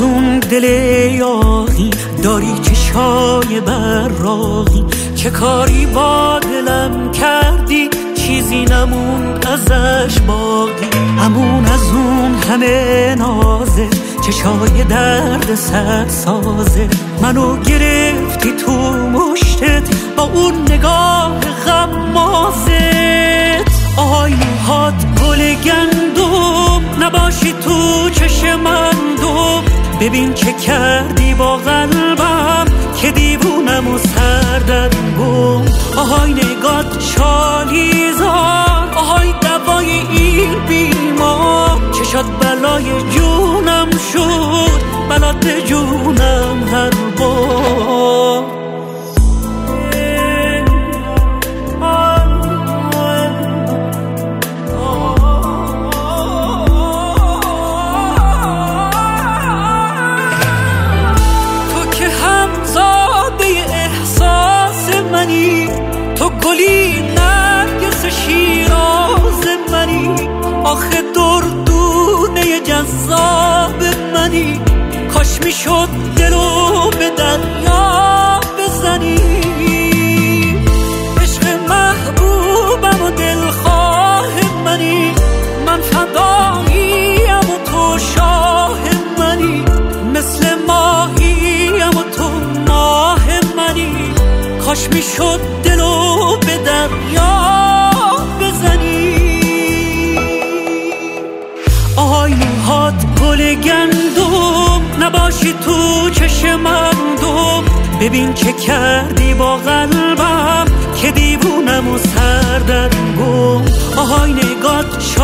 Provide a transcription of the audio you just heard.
اون دل یاغی داری چشای براقی، چه کاری با دلم کردی چیزی نمون ازش باقی. همون از اون همه نازه چشای درد سر سازه، منو گرفتی تو مشتت با اون نگاه غمازت. آهای موهات گل گندم نباشی تو چشم من دوم، ببین چه کردی با قلبم که دیوونم و سردرم گم. آهای نگات شالیزار، آهای دوای این بیمار، چشات بلای جونم شد بلات جونم هر بار. تو گلی نرگس شیراز منی، آخه دردونه جذاب منی. کاش میشد دلو به دریا بزنی، عشق محبوبم و دلخواه منی. من فداییم و تو شاه منی، مثل ماهیم و تو ماه منی. کاش میشد دلو به دریا بزنی. آهای موهات گل گندم نباشی تو چشم من دوم، ببین چه کردی با قلبم که دیوونم و سردرم گم. آهای نگات